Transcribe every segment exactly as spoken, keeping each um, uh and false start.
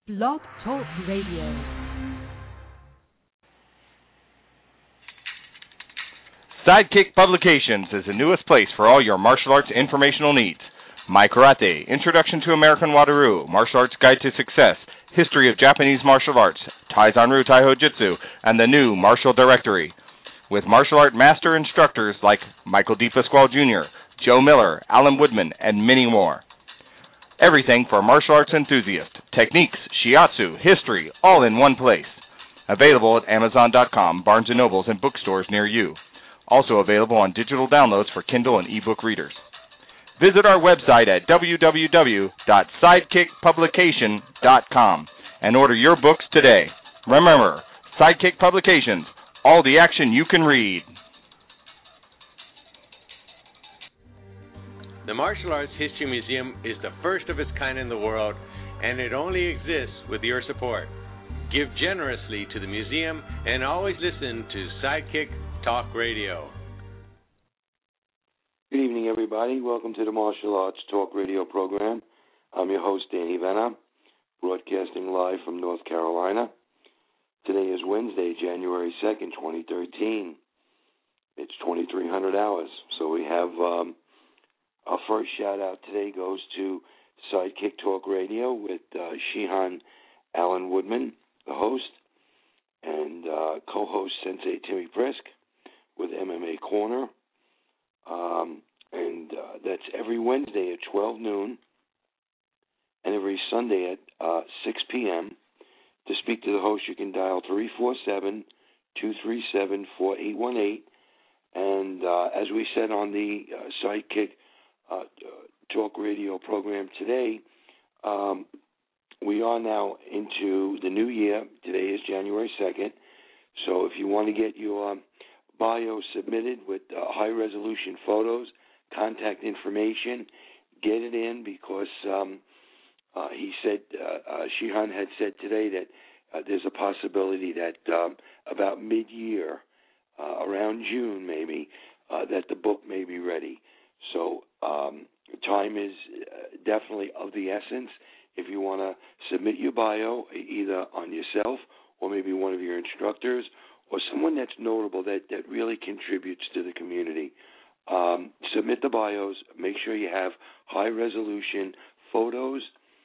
Blog Talk Radio. Sidekick Publications is the newest place for all your martial arts informational needs. My Karate, Introduction to American Wado-ryu, Martial Arts Guide to Success, History of Japanese Martial Arts, Taizanryu Taiho Jitsu, and the new Martial Directory. With martial art master instructors like Michael D. Pasquale Junior, Joe Miller, Alan Woodman, and many more. Everything for martial arts enthusiasts, techniques, shiatsu, history, all in one place. Available at Amazon dot com, Barnes and Nobles, and bookstores near you. Also available on digital downloads for Kindle and ebook readers. Visit our website at w w w dot sidekick publication dot com and order your books today. Remember, Sidekick Publications, all the action you can read. The Martial Arts History Museum is the first of its kind in the world, and it only exists with your support. Give generously to the museum and always listen to Sidekick Talk Radio. Good evening, everybody. Welcome to the Martial Arts Talk Radio program. I'm your host, Danny Venna, broadcasting live from North Carolina. Today is Wednesday, January second, twenty thirteen. It's twenty-three hundred hours. So we have um, our first shout-out today goes to Sidekick Talk Radio with uh, Shihan Alan Woodman, the host, and uh, co-host Sensei Timmy Prisk with M M A Corner. Um, and uh, that's every Wednesday at twelve noon and every Sunday at uh, six p.m. To speak to the host, you can dial three four seven, two three seven, four eight one eight. And uh, as we said on the uh, Sidekick uh, Talk Radio program today, um, we are now into the new year. Today is January second. So if you want to get your bio submitted with uh, high-resolution photos, contact information, get it in because um, uh, he said, uh, uh, Shihan had said today that uh, there's a possibility that um, about mid-year, uh, around June maybe, uh, that the book may be ready. So um, time is uh, definitely of the essence. If you want to submit your bio, either on yourself or maybe one of your instructors, or someone that's notable that, that really contributes to the community. Um, submit the bios. Make sure you have high-resolution photos,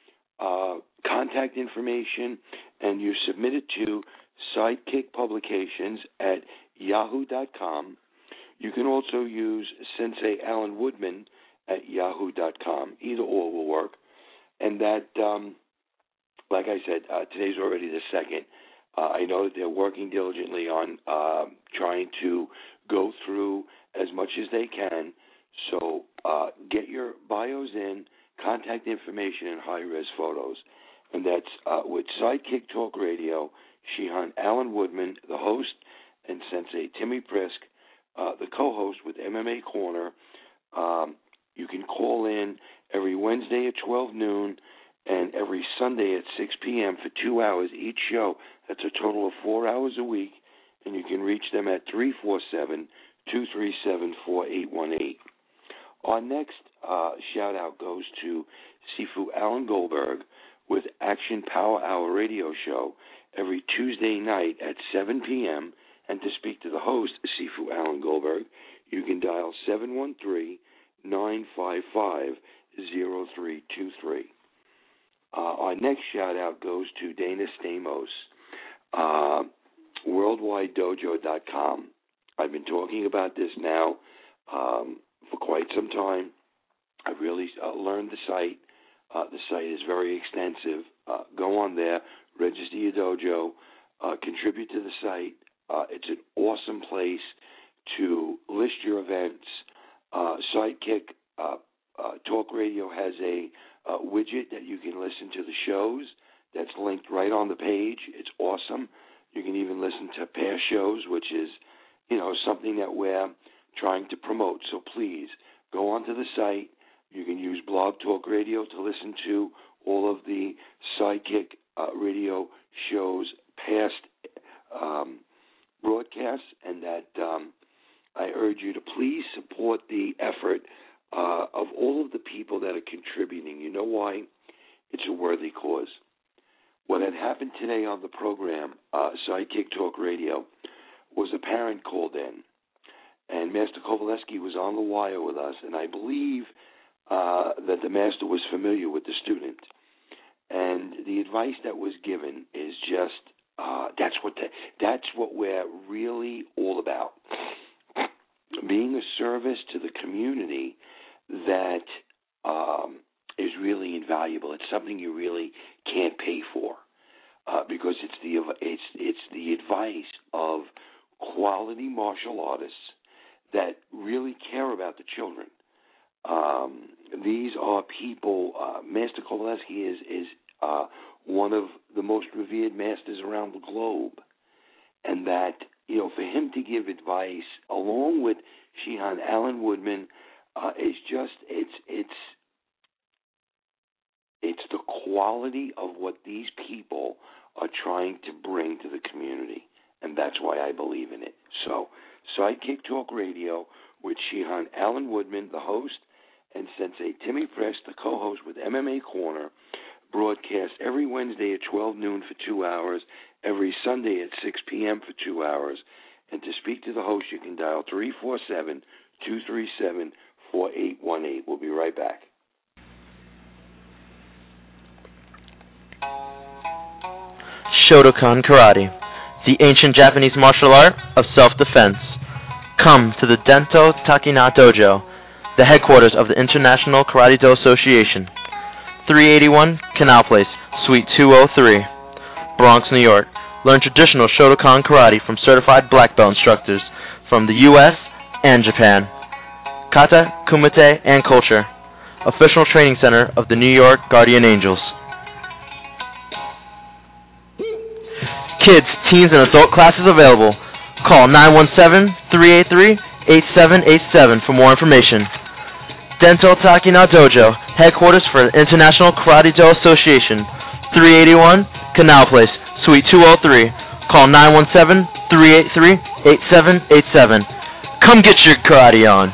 uh, contact information, and you submit it to Sidekick Publications at yahoo dot com. You can also use Sensei Alan Woodman at yahoo dot com. Either or will work. And that, um, like I said, uh, today's already the second. Uh, I know that they're working diligently on uh, trying to go through as much as they can. So uh, get your bios in, contact information, and high-res photos. And that's uh, with Sidekick Talk Radio, Shihan Alan Woodman, the host, and Sensei Timmy Prisk, uh, the co-host with M M A Corner. Um, you can call in every Wednesday at twelve noon and every Sunday at six p.m. for two hours each show. That's a total of four hours a week, and you can reach them at three four seven, two three seven, four eight one eight. Our next uh, shout-out goes to Sifu Alan Goldberg with Action Power Hour radio show every Tuesday night at seven p.m. And to speak to the host, Sifu Alan Goldberg, you can dial seven one three, nine five five, zero three two three. Uh, our next shout-out goes to Dana Stamos, uh, worldwide dojo dot com. I've been talking about this now um, for quite some time. I've really uh, learned the site. Uh, the site is very extensive. Uh, go on there, register your dojo, uh, contribute to the site. Uh, it's an awesome place to list your events. Uh, Sidekick uh, uh, Talk Radio has a Uh, widget that you can listen to the shows that's linked right on the page. It's awesome. You can even listen to past shows, which is, you know, something that we're trying to promote. So please go onto the site. You can use Blog Talk Radio to listen to all of the Sidekick uh, radio shows past um, broadcasts, and that um, I urge you to please support the effort Uh, of all of the people that are contributing. You know why? It's a worthy cause. happened today on the program, uh, Sidekick Talk Radio, was a parent called in, and Master Kovaleski was on the wire with us, and I believe uh, that the master was familiar with the student. And the advice that was given is just uh, that's what the, that's what we're really all about. Being a service to the community that um, is really invaluable. It's something you really can't pay for uh, because it's the it's it's the advice of quality martial artists that really care about the children. Um, these are people. Uh, Master Kovaleski is is uh, one of the most revered masters around the globe, and that, you know, for him to give advice along with Shihan Alan Woodman uh, is just it's it's it's the quality of what these people are trying to bring to the community, and that's why I believe in it. So, Sidekick Talk Radio with Shihan Alan Woodman, the host, and Sensei Timmy Press, the co-host with M M A Corner, broadcast every Wednesday at twelve noon for two hours, every Sunday at six p.m. for two hours. And to speak to the host, you can dial three four seven, two three seven, four eight one eight. We'll be right back. Shotokan Karate, the ancient Japanese martial art of self-defense. Come to the Dento Takina Dojo, the headquarters of the International Karate-Do Association, three eighty-one Canal Place, Suite two oh three, Bronx, New York. Learn traditional Shotokan Karate from certified black belt instructors from the U S and Japan. Kata, Kumite, and Culture, official training center of the New York Guardian Angels. Kids, teens, and adult classes available. Call nine one seven, three eight three, eight seven eight seven for more information. Dento Takina Dojo, headquarters for the International Karate-Do Association, three eighty-one Canal Place, Suite two oh three. Call nine one seven, three eight three, eight seven eight seven. Come get your karate on.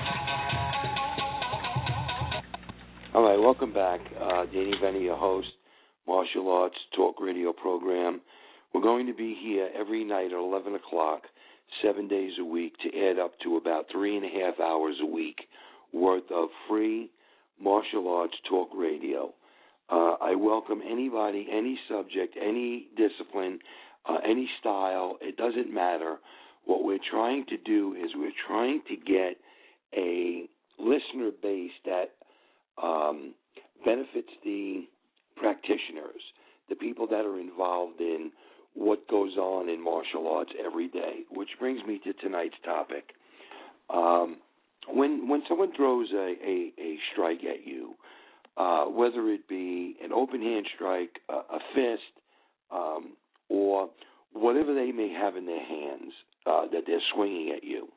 All right, welcome back. Uh, Danny Benny, your host, Martial Arts Talk Radio program. We're going to be here every night at eleven o'clock, seven days a week, to add up to about three and a half hours a week worth of free martial arts talk radio. Uh, I welcome anybody, any subject, any discipline, uh, any style. It doesn't matter. What we're trying to do is we're trying to get a listener base that um, benefits the practitioners, the people that are involved in what goes on in martial arts every day, which brings me to tonight's topic. Um, when when someone throws a, a, a strike at you, uh, whether it be an open hand strike, a, a fist, um, or whatever they may have in their hands uh, that they're swinging at you,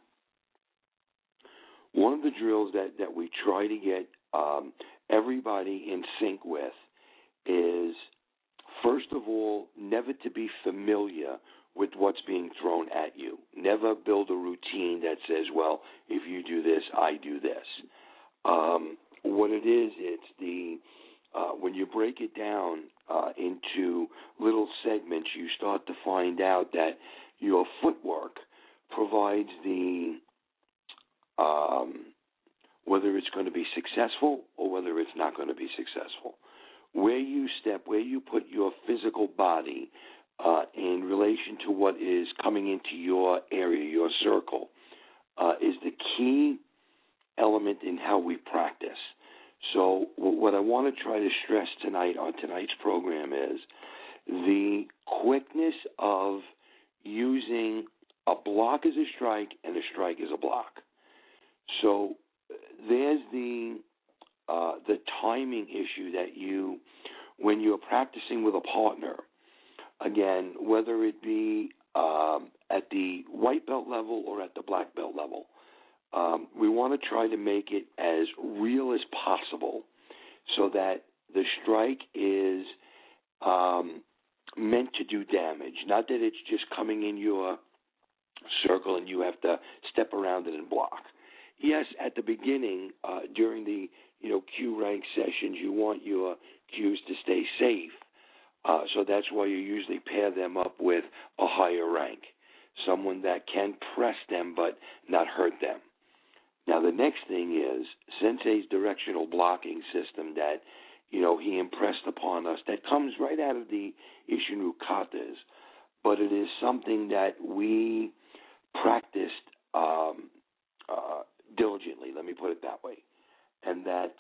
one of the drills that, that we try to get um, everybody in sync with is, first of all, never to be familiar with what's being thrown at you. Never build a routine that says, well, if you do this, I do this. Um, what it is, it's the, uh, when you break it down uh, into little segments, you start to find out that your footwork provides the, um, whether it's going to be successful or whether it's not going to be successful. Where you step, where you put your physical body uh, in relation to what is coming into your area, your circle, uh, is the key element in how we practice. So what I want to try to stress tonight on tonight's program is the quickness of using a block as a strike and a strike as a block. So there's the Uh, the timing issue that you, when you're practicing with a partner, again, whether it be um, at the white belt level or at the black belt level, um, we want to try to make it as real as possible so that the strike is um, meant to do damage, not that it's just coming in your circle and you have to step around it and block. Yes, at the beginning, uh, during the you know Q rank sessions, you want your cues to stay safe. Uh, so that's why you usually pair them up with a higher rank, someone that can press them but not hurt them. Now, the next thing is Sensei's directional blocking system that, you know, he impressed upon us, that comes right out of the Isshinryu katas, but it is something that we practiced um, uh, diligently, let me put it that way, and that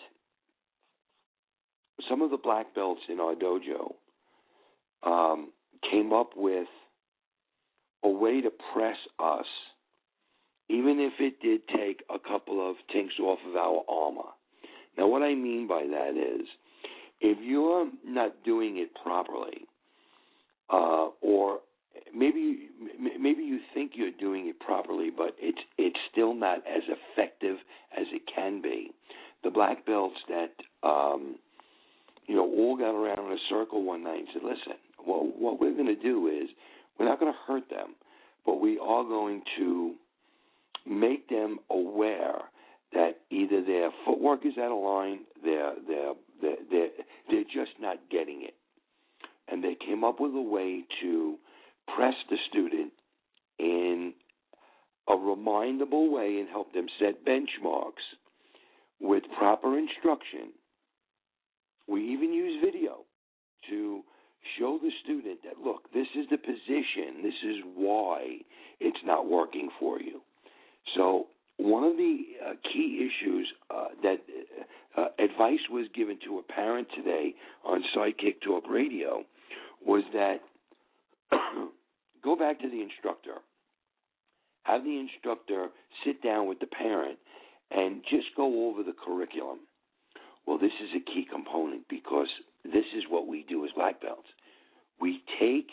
some of the black belts in our dojo um, came up with a way to press us, even if it did take a couple of tinks off of our armor. Now, what I mean by that is, if you're not doing it properly, uh, or maybe maybe you think you're doing it properly, but it's it's still not as effective as it can be. The black belts that um, you know all got around in a circle one night and said, "Listen, well, what we're going to do is we're not going to hurt them, but we are going to make them aware that either their footwork is out of line, they're they're they're they're, they're just not getting it." And they came up with a way to press the student in a remindable way and help them set benchmarks with proper instruction. We even use video to show the student that, look, this is the position, this is why it's not working for you. So one of the uh, key issues uh, that uh, advice was given to a parent today on Sidekick Talk Radio was that go back to the instructor. Have the instructor sit down with the parent and just go over the curriculum. Well, this is a key component because this is what we do as black belts. We take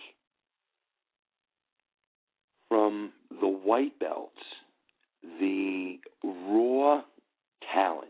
from the white belts the raw talent,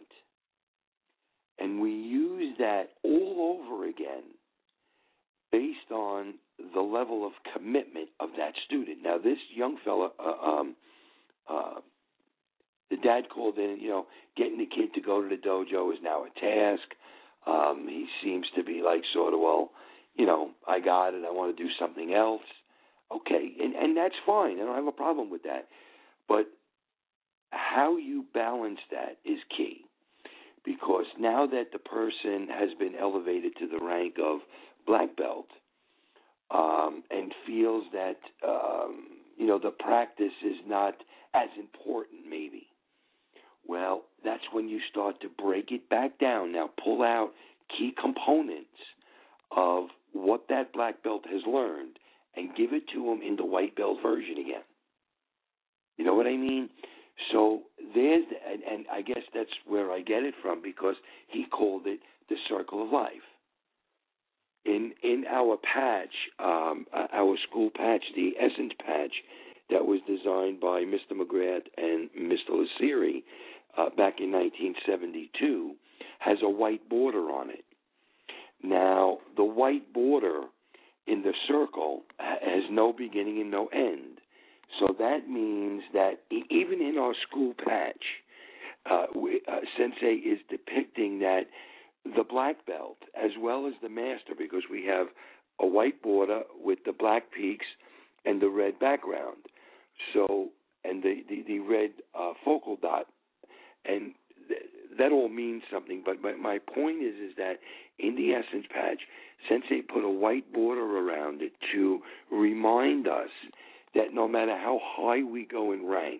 and we use that all over again based on the level of commitment of that student. Now, this young fella, uh, um, uh, the dad called in, you know, getting the kid to go to the dojo is now a task. Um, he seems to be like sort of, well, you know, I got it, I want to do something else. Okay, and, and that's fine. I don't have a problem with that. But how you balance that is key, because now that the person has been elevated to the rank of black belt um, and feels that, um, you know, the practice is not as important maybe, well, that's when you start to break it back down. Now pull out key components of what that black belt has learned and give it to him in the white belt version again. You know what I mean? So there's, and, and I guess that's where I get it from, because he called it the circle of life. In in our patch, um, our school patch, the Essence patch, that was designed by Mister McGrath and Mister Lassiri uh, back in nineteen seventy-two, has a white border on it. Now, the white border in the circle has no beginning and no end. So that means that even in our school patch, uh, we, uh, Sensei is depicting that the black belt as well as the master, because we have a white border with the black peaks and the red background, so and the the, the red uh, focal dot, and th- that all means something. But my, my point is is that in the Essence patch, Sensei put a white border around it to remind us that no matter how high we go in rank,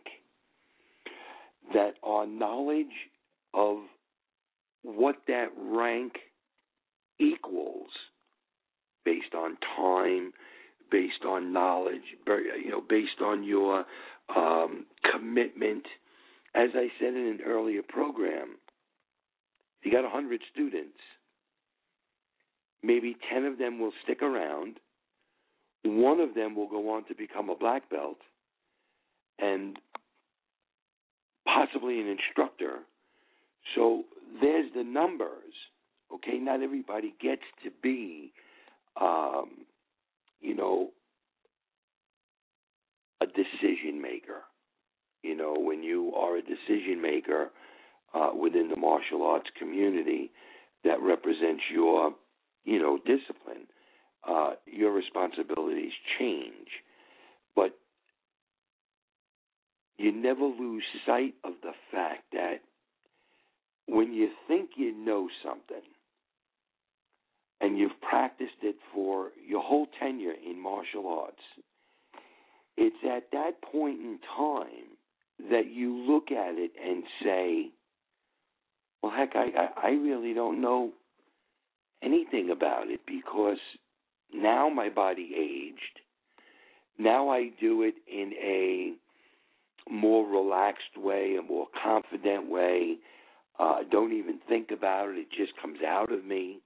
that our knowledge of what that rank equals, based on time, based on knowledge, you know, based on your um, commitment. As I said in an earlier program, if you got one hundred students, maybe ten of them will stick around. One of them will go on to become a black belt and possibly an instructor. So there's the numbers, okay? Not everybody gets to be, um, you know, a decision maker. You know, when you are a decision maker uh, within the martial arts community that represents your, you know, discipline, uh, your responsibilities change. But you never lose sight of the fact that when you think you know something and you've practiced it for your whole tenure in martial arts, it's at that point in time that you look at it and say, well, heck, I, I really don't know anything about it, because now my body aged. Now I do it in a more relaxed way, a more confident way. Uh, don't even think about it. It just comes out of me.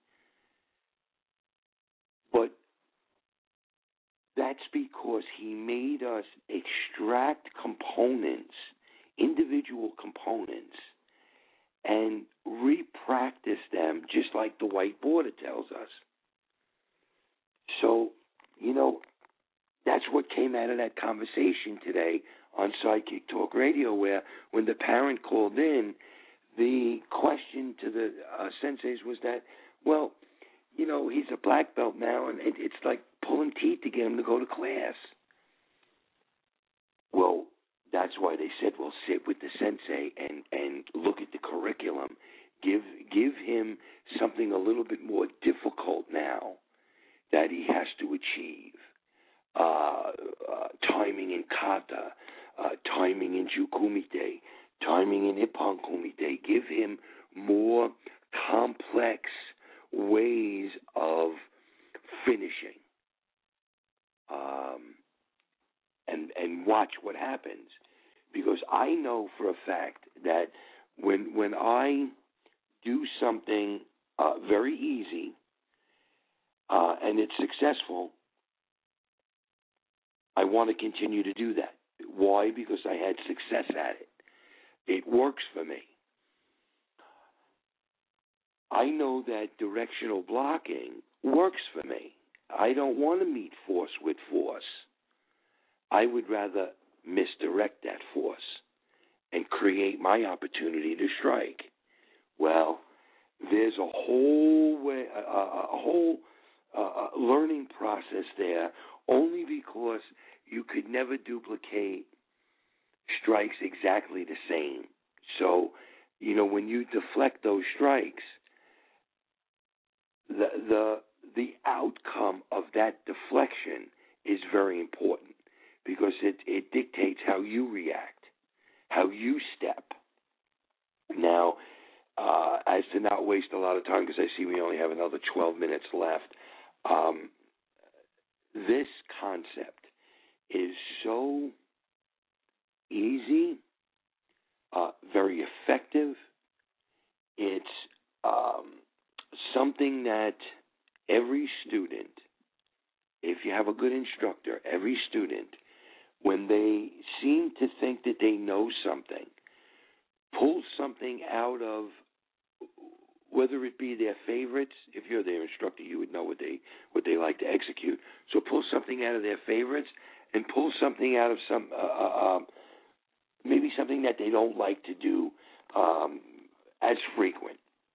But that's because he made us extract components, individual components, and re-practice them just like the white border tells us. So, you know, that's what came out of that conversation today on Sidekick Talk Radio, where when the parent called in, the question to the uh, senseis was that, well, you know, he's a black belt now, and it, it's like pulling teeth to get him to go to class. Well, that's why they said, well, sit with the sensei and, and look at the curriculum. Give give him something a little bit more difficult now that he has to achieve. Uh, uh, timing in kata, uh, timing in jukumite, timing in ippon kumite. Give him more complex ways of finishing. Um, and and watch what happens. Because I know for a fact that when when I do something uh, very easy uh, and it's successful, I want to continue to do that. Why? Because I had success at it. It works for me. I know that directional blocking works for me. I don't want to meet force with force. I would rather misdirect that force and create my opportunity to strike. Well, there's a whole way, a, a whole uh, learning process there, only because you could never duplicate strikes exactly the same. So, you know, when you deflect those strikes, the the the outcome of that deflection is very important, because it, it dictates how you react, how you step. Now, uh, as to not waste a lot of time, because I see we only have another twelve minutes left, um, this concept is so easy, uh, very effective. It's um, something that every student, if you have a good instructor, every student, when they seem to think that they know something, pull something out of, whether it be their favorites. If you're their instructor, you would know what they what they like to execute. So pull something out of their favorites, and pull something out of some uh, uh, maybe something that they don't like to do um, as frequent,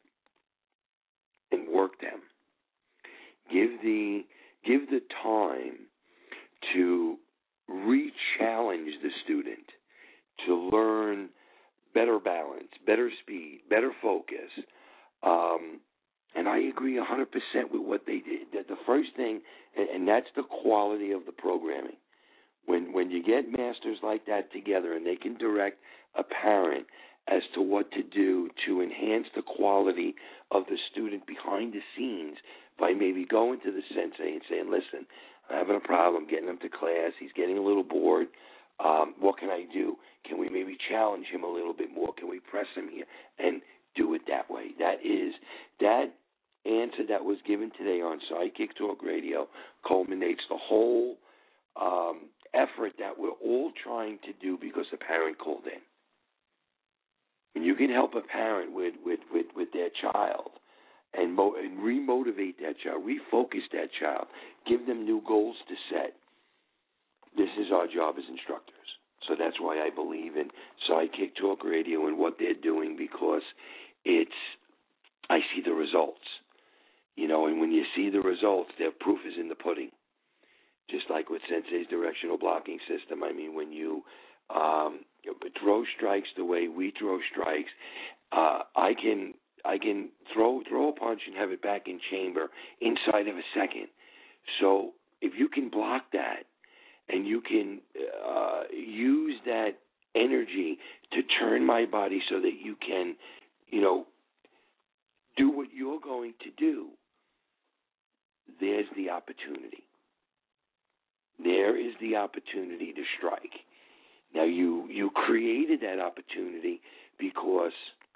and work them. Give the give the time to re-challenge the student to learn better balance, better speed, better focus. Um, and I agree one hundred percent with what they did. That the first thing, and, and that's the quality of the programming. When when you get masters like that together and they can direct a parent as to what to do to enhance the quality of the student behind the scenes by maybe going to the sensei and saying, listen, I'm having a problem getting him to class. He's getting a little bored. Um, what can I do? Can we maybe challenge him a little bit more? Can we press him here? And do it that way. That is, that answer that was given today on Sidekick Talk Radio culminates the whole um, effort that we're all trying to do because the parent called in. When you can help a parent with, with, with, with their child and, mo- and re-motivate that child, refocus that child, give them new goals to set, this is our job as instructors. So that's why I believe in Sidekick Talk Radio and what they're doing, because it's, I see the results. You know, and when you see the results, their proof is in the pudding. Just like with Sensei's directional blocking system. I mean, when you, um, you know, throw strikes the way we throw strikes, uh, I can I can throw throw a punch and have it back in chamber inside of a second. So if you can block that and you can uh, use that energy to turn my body so that you can, you know, do what you're going to do, there's the opportunity. There is the opportunity to strike. Now, you, you created that opportunity because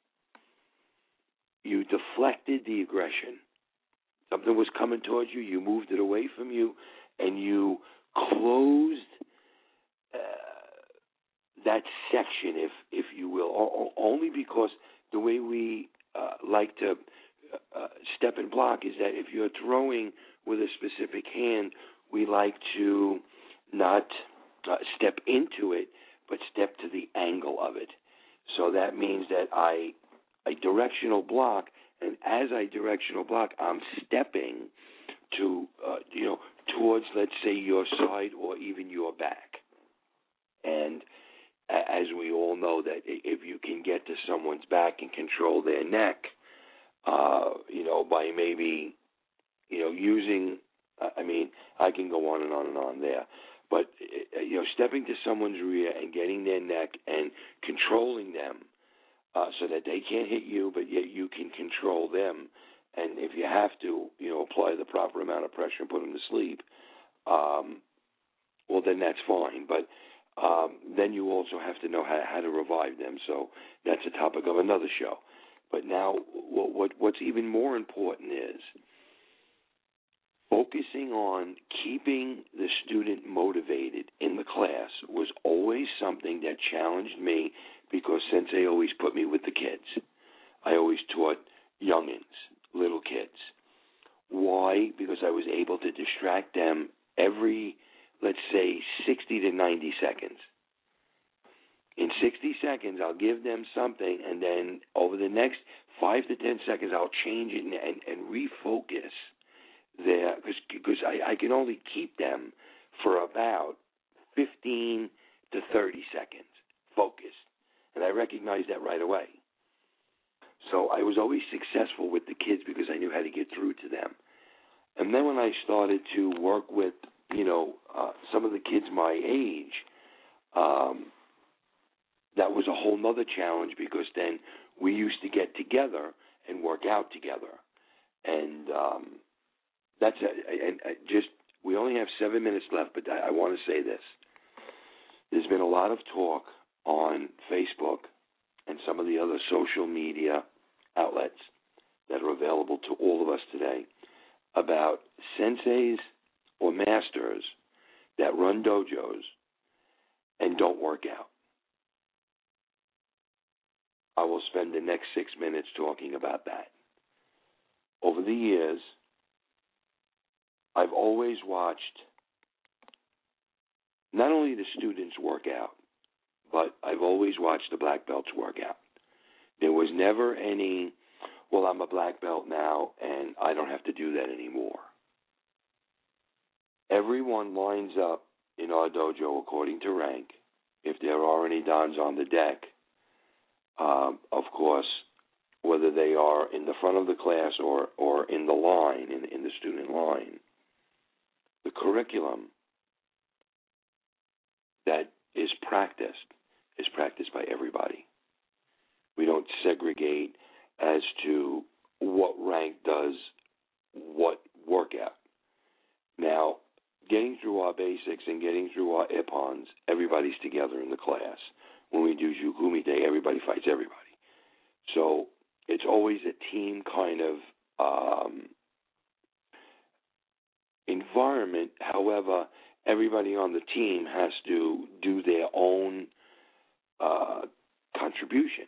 you deflected the aggression. Something was coming towards you, you moved it away from you, and you closed uh, that section, if if you will, o- o- only because the way we uh, like to uh, step and block is that if you're throwing with a specific hand, we like to not uh, step into it, but step to the angle of it. So that means that I, I directional block, and as I directional block, I'm stepping to, uh, you know, towards, let's say, your side or even your back. And as we all know, that if you can get to someone's back and control their neck, uh, you know, by maybe, you know, using, I mean, I can go on and on and on there. But, you know, stepping to someone's rear and getting their neck and controlling them uh, so that they can't hit you, but yet you can control them. And if you have to, you know, apply the proper amount of pressure and put them to sleep, um, well, then that's fine. But um, then you also have to know how, how to revive them. So that's a topic of another show. But now what, what what's even more important is focusing on keeping the student motivated in the class was always something that challenged me because Sensei always put me with the kids. I always taught youngins, little kids. Why? Because I was able to distract them every, let's say, sixty to ninety seconds. In sixty seconds, I'll give them something, and then over the next five to ten seconds, I'll change it and, and, and refocus there, because I, I can only keep them for about fifteen to thirty seconds focused. And I recognized that right away. So I was always successful with the kids because I knew how to get through to them. And then when I started to work with, you know, uh, some of the kids my age, um, that was a whole nother challenge because then we used to get together and work out together. And um, that's a, and just, we only have seven minutes left, but I, I want to say this. There's been a lot of talk on Facebook and some of the other social media outlets that are available to all of us today about senseis or masters that run dojos and don't work out. I will spend the next six minutes talking about that. Over the years, I've always watched not only the students work out, but I've always watched the black belts work out. There was never any, well, I'm a black belt now, and I don't have to do that anymore. Everyone lines up in our dojo according to rank. If there are any dans on the deck, um, of course, whether they are in the front of the class or, or in the line, in, in the student line, the curriculum that is practiced is practiced by everybody. We don't segregate as to what rank does what workout. Now, getting through our basics and getting through our ippons, everybody's together in the class. When we do Jukumite, everybody fights everybody. So it's always a team kind of um, environment. However, everybody on the team has to do their own uh, contribution.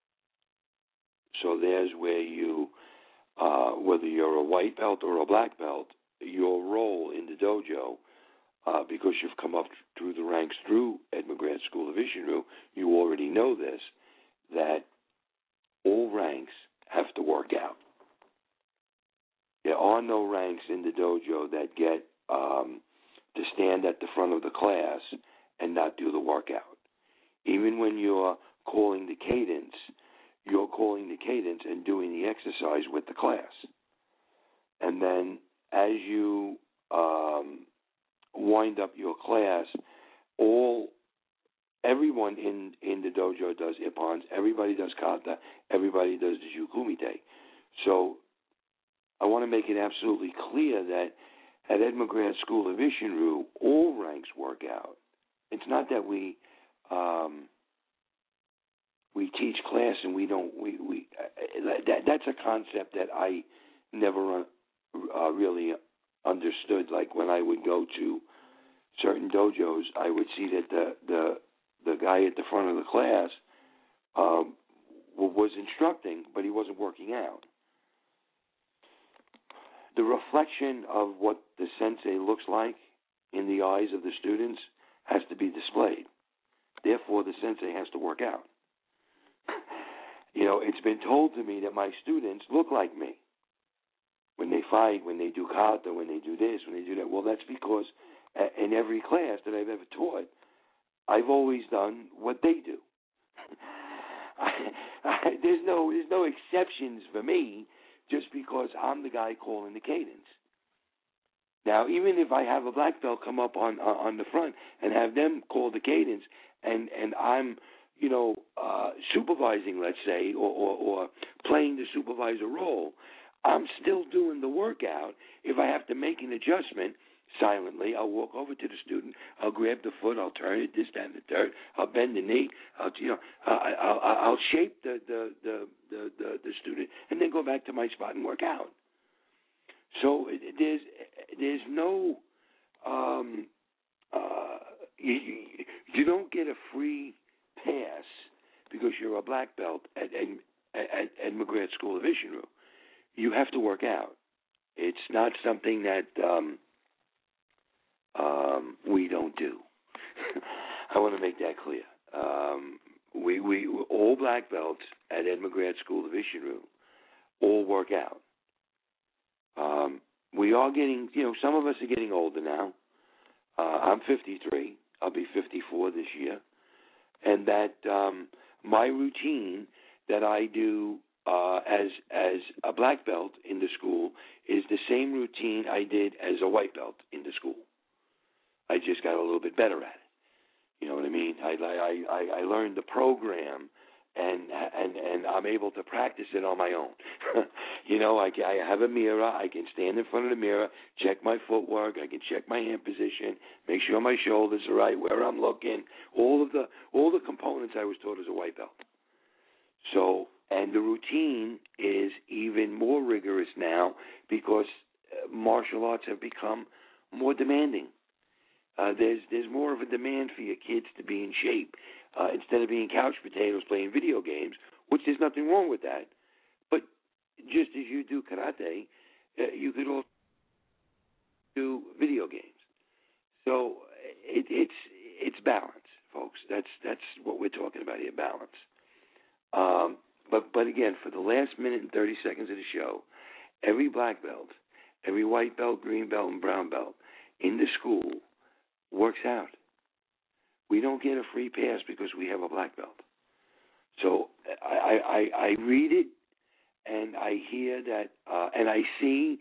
So there's where you, uh, whether you're a white belt or a black belt, your role in the dojo, uh, because you've come up through the ranks through Ed McGrath School of Isshinryu, you already know this, that all ranks have to work out. There are no ranks in the dojo that get um, to stand at the front of the class and not do the workout. Even when you're calling the cadence, you're calling the cadence and doing the exercise with the class. And then as you um, wind up your class, all everyone in, in the dojo does ippons, everybody does kata, everybody does the jukumite. So I want to make it absolutely clear that at Ed McGrath School of Ishinryu, all ranks work out. It's not that we um, we teach class and we don't we we uh, that that's a concept that I never uh, really understood. Like when I would go to certain dojos, I would see that the the the guy at the front of the class um, was instructing, but he wasn't working out. The reflection of what the sensei looks like in the eyes of the students has to be displayed. Therefore, the sensei has to work out. You know, it's been told to me that my students look like me. When they fight, when they do kata, when they do this, when they do that. Well, that's because in every class that I've ever taught, I've always done what they do. I, I, there's no there's no exceptions for me just because I'm the guy calling the cadence. Now, even if I have a black belt come up on on the front and have them call the cadence, and, and I'm, you know, uh, supervising, let's say, or, or, or playing the supervisor role, I'm still doing the workout. If I have to make an adjustment silently, I'll walk over to the student, I'll grab the foot, I'll turn it, this, that, and the third, I'll bend the knee, I'll, you know, I, I'll, I'll shape the the, the, the, the the student, and then go back to my spot and work out. So there's there's no um, uh, you, you don't get a free pass because you're a black belt at at, at McGrath School of Ishinryu. You have to work out. It's not something that um, um, we don't do. I want to make that clear. Um, we we all black belts at Ed McGrath School of Ishinryu all work out. Um, we are getting, you know, some of us are getting older now. Uh, I'm fifty-three. I'll be fifty-four this year. And that um, my routine that I do uh, as as a black belt in the school is the same routine I did as a white belt in the school. I just got a little bit better at it. You know what I mean? I I I, I learned the program. And and and I'm able to practice it on my own. You know, I, I have a mirror. I can stand in front of the mirror, check my footwork. I can check my hand position, make sure my shoulders are right, where I'm looking. All of the all the components I was taught as a white belt. So, and the routine is even more rigorous now because martial arts have become more demanding. Uh, there's there's more of a demand for your kids to be in shape. Uh, instead of being couch potatoes playing video games, which there's nothing wrong with that. But just as you do karate, uh, you could also do video games. So it, it's it's balance, folks. That's that's what we're talking about here, balance. Um, but but again, for the last minute and thirty seconds of the show, every black belt, every white belt, green belt, and brown belt in the school works out. We don't get a free pass because we have a black belt. So I, I, I read it and I hear that, uh, and I see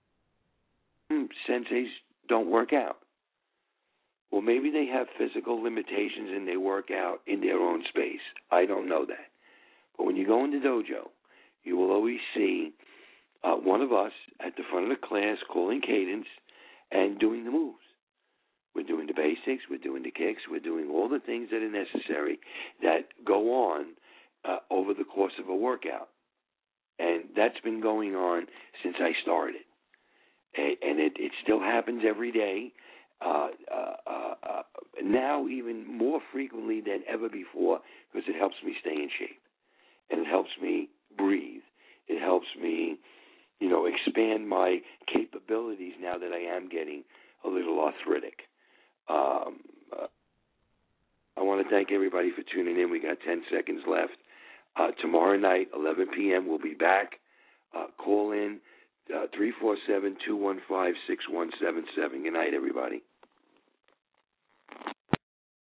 hmm, senseis don't work out. Well, maybe they have physical limitations and they work out in their own space. I don't know that. But when you go into dojo, you will always see uh, one of us at the front of the class calling cadence and doing the moves. We're doing the basics, we're doing the kicks, we're doing all the things that are necessary that go on uh, over the course of a workout. And that's been going on since I started. And, and it, it still happens every day, uh, uh, uh, uh, now even more frequently than ever before because it helps me stay in shape. And it helps me breathe. It helps me, you know, expand my capabilities now that I am getting a little arthritic. Um, uh, I want to thank everybody for tuning in. We got ten seconds left. Uh, tomorrow night, eleven p.m., we'll be back. Uh, call in, uh, three four seven, two one five, six one seven seven. Good night, everybody.